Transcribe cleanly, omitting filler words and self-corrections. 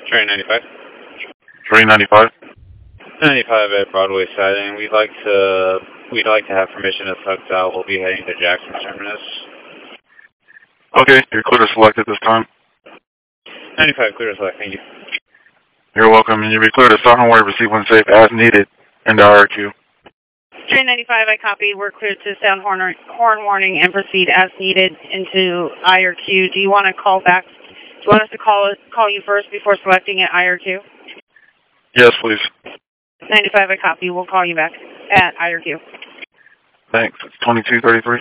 Train 95. Train 95. 95 at Broadway siding. We'd like to have permission to tuck out. We'll be heading to Jackson Terminus. Okay, you're clear to select at this time. 95 clear to select. Thank you. You're welcome, and you'll be clear to start on way, receive when safe as needed in the IRQ. Train 95, I copy. We're cleared to sound horn warning and proceed as needed into IRQ. Do you want to call back? Do you want us to call you first before selecting at IRQ? Yes, please. 95, I copy. We'll call you back at IRQ. Thanks. It's 2233.